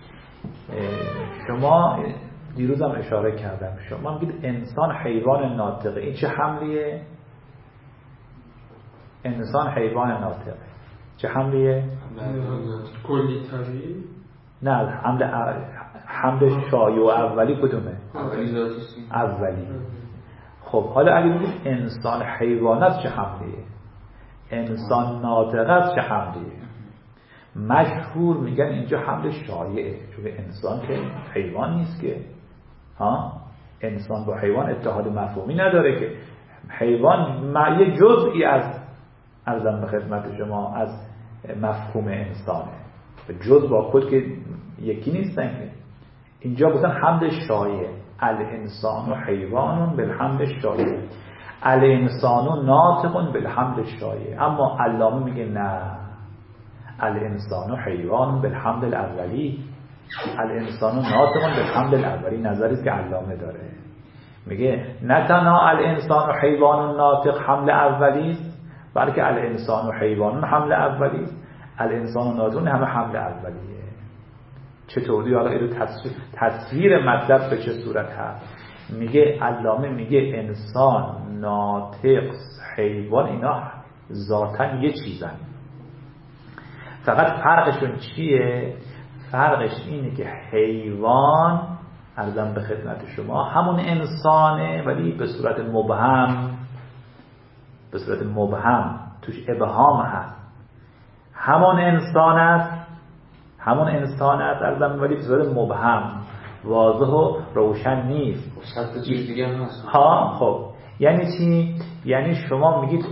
شما دیروزم اشاره کردم، شما میگید انسان حیوان ناطقه، این چه حملیه؟ انسان حیوان ناطقه چه حملیه؟
کلی طبیعی؟
نه، حمل حمل شایع و اولی کدومه؟
اولی ذاتی.
اولی. خب حالا اگه بگید انسان حیوان است چه حملیه؟ انسان ناطق است چه حملیه؟ مشهور میگن اینجا حمل شایعه، چون انسان که حیوان نیست که، ها؟ انسان با حیوان اتحاد مفهومی نداره که. حیوان یه جزئی از ارزم به خدمت شما از مفهوم انسانه، جز با کل که یکی نیستن که. اینجا گفتن حمل شایع، الانسان و حیوان بالحمل شایع، الانسان ناطق بالحمل شایع. اما علامه میگه نه، الانسان و حیوان بالحمل الاولی، الانسان ناطق بالحمل الاولی. نظری که علامه داره میگه نه تنها الانسان و حیوان ناطق حمل اولی است، بلکه الانسان و حیوان حمل اولی است، الانسان و ناطق همه حمل اولیه. چطوری؟ حالا اینو تصویر تصویر مطلب به چه صورت هست؟ میگه علامه میگه انسان، ناطق، حیوان، اینا ذاتاً یه چیزن، فقط فرقشون چیه؟ فرقش اینه که حیوان عرضم به خدمت شما همون انسانه ولی به صورت مبهم، به صورت مبهم توش ابهام هست. همون انسان است، همون انسان است عرضم، ولی به صورت مبهم، واضح و روشن نیست.
صد چیز دیگه هم هست.
ها خب یعنی چی؟ یعنی شما میگید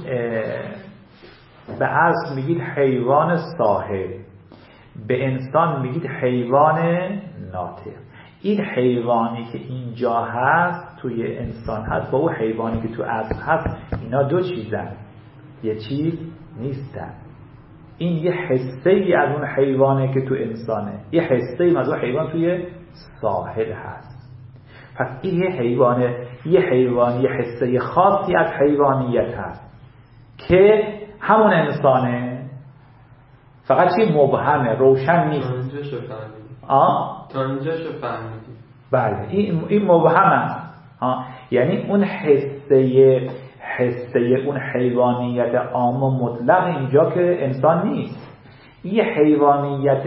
به عرض میگید حیوان صاحب، به انسان میگید حیوان ناطق. این حیوانی که اینجا هست توی انسان هست با اون حیوانی که تو اصل هست، اینا دو چیزن، یه چیز نیستن. این یه حصه ای از اون حیوانه که تو انسانه، یه حصه ای از اون حیوان توی ساحل هست. پس این یه حیوانه، یه حیوان، یه حصه خاصی از حیوانیت هست که همون انسانه، فقط چی مبهمه، روشن نیست.
تا اینجا شو فهمیدی؟
آه؟
تا اینجا شو فهمیدی؟
بله این این مبهم است. ها یعنی اون حسه حسه اون حیوانیت عام و مطلق اینجا که انسان نیست. یه حیوانیت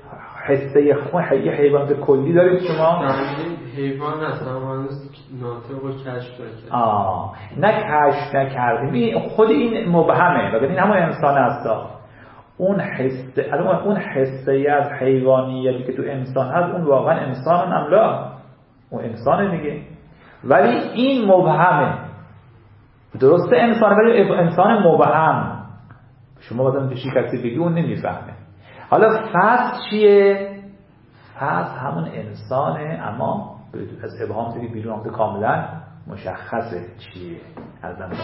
حسه اون یه حیوانات کلی دارید شما.
حیوان اصلا هنوز ناطق و کشف نکرد.
آه نه کشف نکردیم، این خود این مبهمه، ولی این همون انسان است. اون حسه الان اون حسه از حیوانیتی که تو انسان هست، اون واقعا انسان املا، اون انسان دیگه، ولی این مبهمه. درسته انسان، ولی انسان مبهم. شما مثلا به کسی بگی اون نمیفهمه. حالا فرض چیه؟ فرض همون انسانه اما از ابهام دیگه بیرون آمده، کاملا مشخصه چیه. از من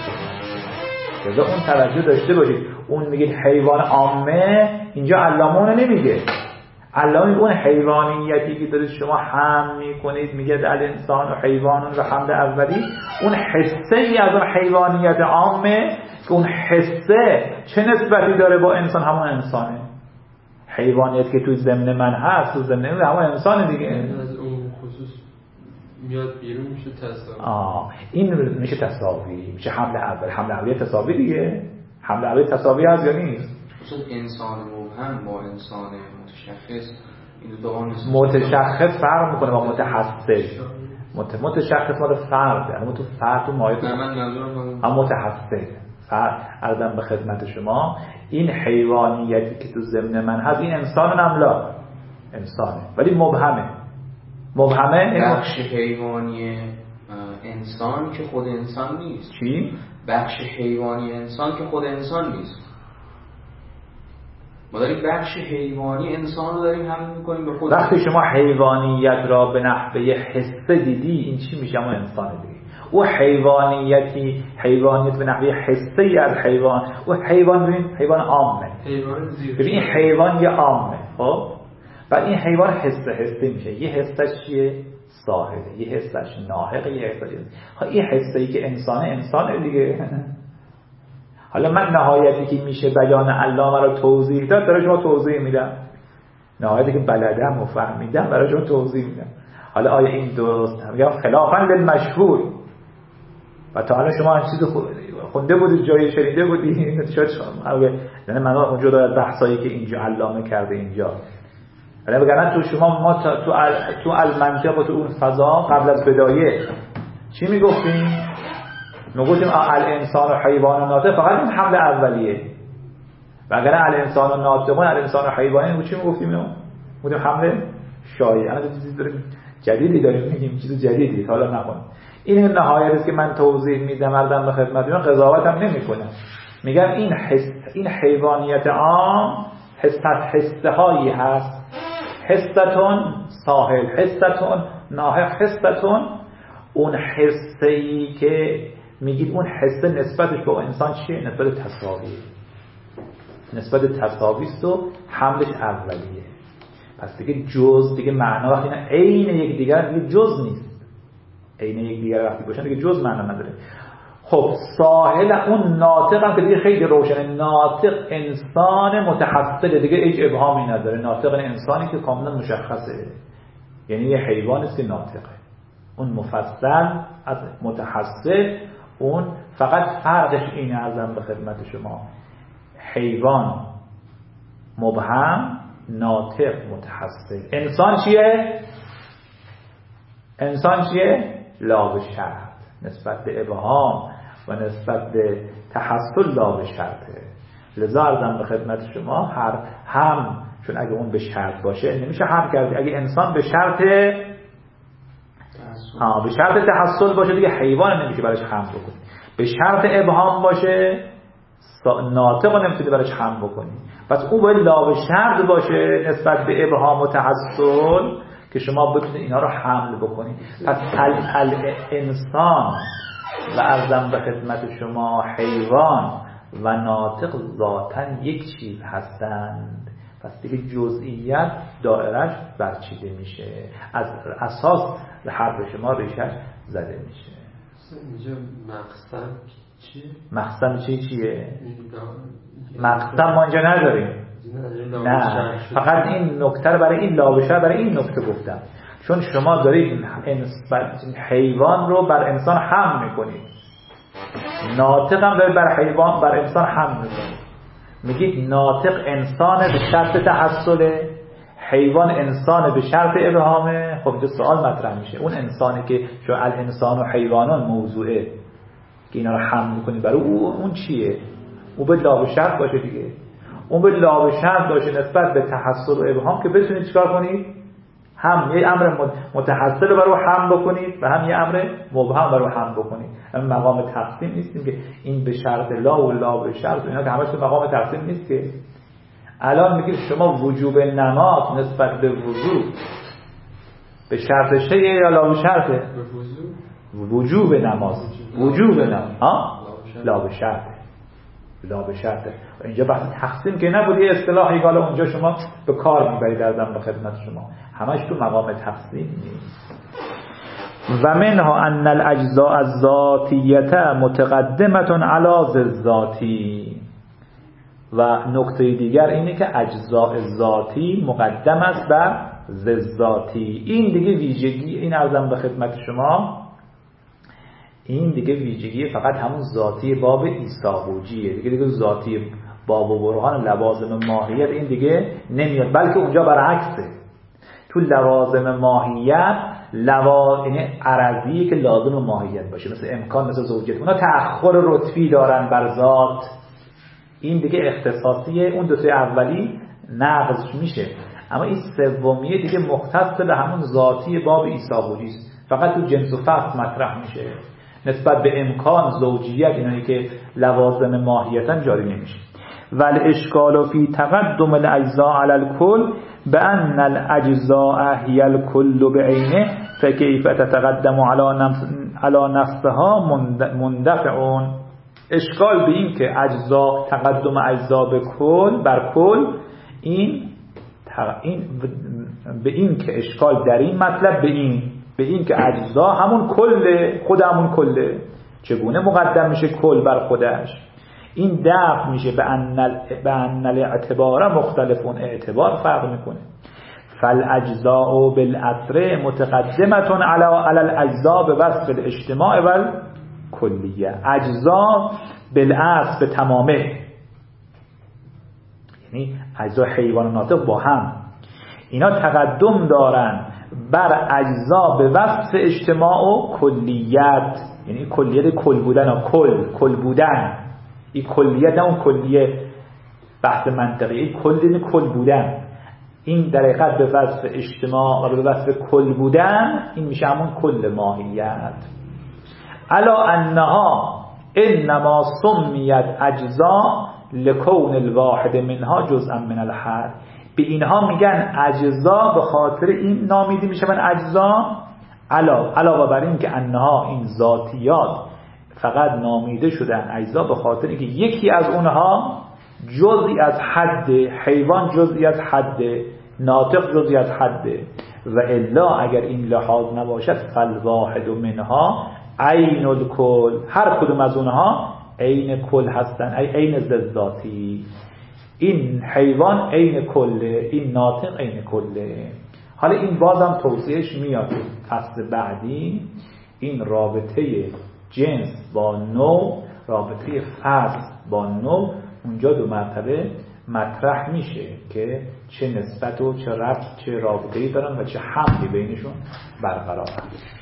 لذا اون توجه داشته باشید. اون میگه حیوان عامه، اینجا علامه اونو نمیگه. علامه اون حیوانیتی که دارید شما هم میکنید، میگه در انسان و حیوانون و حمل اولی، اون حسه ای از اون حیوانیت عامه که اون حسه چه نسبتی داره با انسان؟ همون انسانه. حیوانیت که توی ضمن من هست، تو ضمن من همون انسان دیگه.
از اون خصوص میاد بیرون میشه تساوی.
آه این میشه تساوی، میشه حمل اول. حمل اولی تساوی دیگه. حمل اولی تساوی هست یا نیست؟
انسان مبهم با انسان متشخص، این دو تا
متشخص فرق میکنه با متحسس. مت متشخص مال فرد، اما تو فرد تو مایه
نه من منظورم
اما متحسس فرد. عرضم به خدمت شما این حیوانیتی که تو ضمن من هست، این انسان املا انسانه ولی مبهمه. مبهمه
بخش حیوانی انسان که خود انسان نیست.
چی؟
بخش حیوانی انسان که خود انسان نیست. ما داریم بخش حیوانی انسان رو داریم حمل می‌کنیم به خود.
وقتی شما حیوانیت را به نحوه حسه دیدی، این چی میشه؟ اون انسان دیگه. او حیوانیتی، حیوانیت به نحوه حسه ای از حیوان، او حیوان ببین حیوان عامه.
حیوان زیر.
ببین این حیوان یه عامه، خب؟ بعد این حیوان حسه حسه میشه. یه حسش چیه؟ ساحله. یه حسش ناحقه، یه حسش. ها این حسه ای که انسانه انسانه دیگه. حالا من نهایتی که میشه بیان علامه رو توضیح داد برای شما توضیح میدم. نهایتی که بلدم و فهمیدم برای شما توضیح میدم. حالا آیا این درست؟ میگم خلافاً للمشهور. و تا حالا شما هر چیز خونده بودید، جایی شنیده بودید، شاید شما یعنی من اونجا داره بحثایی که اینجا علامه کرده اینجا. ولی بگن تو شما ما تو تو المنطق و تو اون فضا قبل از بدایه چی میگفتیم؟ میگفتیم الانسان و حیوان و ناطق، فقط این حمل اولیه. و اگر الانسان و ناطقون الانسان و حیوانی رو چی میگفتیم؟ اینو میگفتیم حمل شایع. الان چیزی داریم جدیدی داریم میگیم، چیز جدیدی تا حالا نخونیم. این نهایتی است که من توضیح میدم مردم به خدمتتون، قضاوتم نمیکنم. میگم این حس، این حیوانیت عام حس حسه هایی هست. حستون ساحل، حستون ناحق، حستون اون حسه‌ای که میگید اون حسه نسبتش به انسان چیه؟ نسبت تساوی. نسبت تساوی است و حملش اولیه. پس دیگه جز دیگه معنا وقتی نه عین یک دیگر دیگه جز نیست. عین یک دیگر وقتی باشن دیگه جز معنا نداره. خب ساحل اون ناطق هم که دیگه خیلی روشنه. ناطق انسان متحصل دیگه هیچ ابهامی نداره. ناطق انسانی که کاملا مشخصه، یعنی یه حیوان است که ناطقه. اون مفصل از متحصل، اون فقط فرقش اینه ازم به خدمت شما، حیوان مبهم، ناطق متحصل. انسان چیه؟ انسان چیه؟ لا به شرط، نسبت به ابهام و نسبت به تحصل لا به شرطه. لذا ارزم به خدمت شما هر هم، چون اگه اون به شرط باشه نمیشه هم کرد. اگه انسان به شرط ها به شرط تحصل باشه دیگه حیوان نمیشه برایش هم بکنی. به شرط ابهام باشه ناطق نمیتونه برایش هم بکنی. پس او باید لا به شرط باشه نسبت به ابهام و تحصل که شما بتونید اینا رو حمل بکنید. پس الانسان و ارزم به خدمت شما حیوان و ناطق ذاتاً یک چیز هستند. پس دیگه جزئیات دائرش برچیده میشه، از اساس حرف شما ریشش زده میشه.
اینجا مقصد چیه؟
مقصد چی چیه؟ مقصد ما اینجا نداریم. نه، فقط این نکته برای این لابشه برای این نکته گفتم، چون شما دارید حیوان رو بر انسان حمل میکنید، ناطق هم دارید بر حیوان بر انسان حمل میکنید. میگید ناطق انسان به شرط تحصله، حیوان انسان به شرط ابهامه. خب اینجا سوال مطرح میشه، اون انسانی که شو الانسان و حیوانان موضوعه که اینا رو حمل میکنید برای او، اون چیه؟ اون به لا به شرط باشه دیگه. اون به لا به شرط باشه نسبت به تحصل و ابهام که بتونید چیکار کنید؟ هم یه امر متحصل رو برای هم بکنید و هم یه امر مبهم برای هم بکنید. اما مقام تقسیم نیستیم که این به شرط لا و لا به شرط، اینا که همش تو مقام تقسیم نیست که. الان میگید شما وجوب نماز نسبت به وضو به شرط شیء یا لا به شرطه؟ وجوب نماز وجوب نماز ها لا به شرط لا به شرطه. اینجا بحث تقسیم که نبود، یه اصطلاحی که حالا اونجا شما به کار میبرید در ضمن خدمت شما، همش تو مقام تقسیم نیست. و منها ان الاجزاء الذاتیه متقدمه علی الذاتی. و نکته دیگر اینه که اجزاء ذاتی مقدم است بر ذاتی. این دیگه ویژگی، این عرضم به خدمت شما، این دیگه ویژگی فقط همون ذاتی باب ایثاقوجیه دیگه. دیگه ذاتی باب و برهان لوازم ماهیت این دیگه نمیاد، بلکه اونجا برعکسه. تو لوازم ماهیت لوا یعنی عرضی که لازم ماهیت باشه، مثل امکان، مثل زوجیت، اونا تأخر رتبی دارن بر ذات. این دیگه اختصاصیه، اون دو تا اولی نقض میشه. اما این سومیه دیگه مختص به همون ذاتی باب ایثاقوجی است، فقط تو جنس و فصل مطرح میشه. نسبت به امکان، زوجیت، اینایی که لوازم ماهیتاً جاری نمیشه. ول اشکال فی تقدم الاجزاء علی الکل بان الاجزاء هی الکل بعینه فکیف تتقدم علی نفس علی نفسها مندفع. اشکال به این که اجزا تقدم اجزا به کل بر کل، این این به این که اشکال در این مطلب به این به این که اجزا همون کل، خود همون کله، چگونه مقدم میشه کل بر خودش؟ این دفع میشه به ان الاعتبار مختلفون، اعتبار فرق میکنه. فالاجزاء بالاثر متقدمه علی علی الاجزاء به وصف الاجتماع و کلیه. اجزا بالاصل به تمامه، یعنی اجزا حیوان و ناطق با هم، اینا تقدم دارن بر اجزا به وصف اجتماع و کلیت. یعنی کلیت کل بودن و کل کل بودن، این کلیت نه اون کلیه بحث منطقی، این کل کل بودن. این در حقیقت به وصف اجتماع و به وصف کل بودن، این میشه همون کل ماهیت. الا انها انما سمیت اجزا لکون الواحد منها جزءا من الحد. به اینها میگن اجزا به خاطر این نامیده میشن اجزا، علاوه علاوه بر این که انها این ذاتیات فقط نامیده شدن اجزا به خاطر اینکه یکی از اونها جزئی از حد، حیوان جزئی از حد، ناطق جزئی از حد. و الا اگر این لحاظ نباشد فالواحد منها عین الکل، هر کدوم از اونها عین کل هستن، ای عین ذاتی. این حیوان عین کله، این ناطق عین کله. حالا این بازم توضیحش میاد فصل بعدی. این رابطه جنس با نوع، رابطه فرد با نوع، اونجا دو مرتبه مطرح میشه که چه نسبت و چه ربط، چه رابطه‌ای دارن و چه حملی بینشون برقرار هست.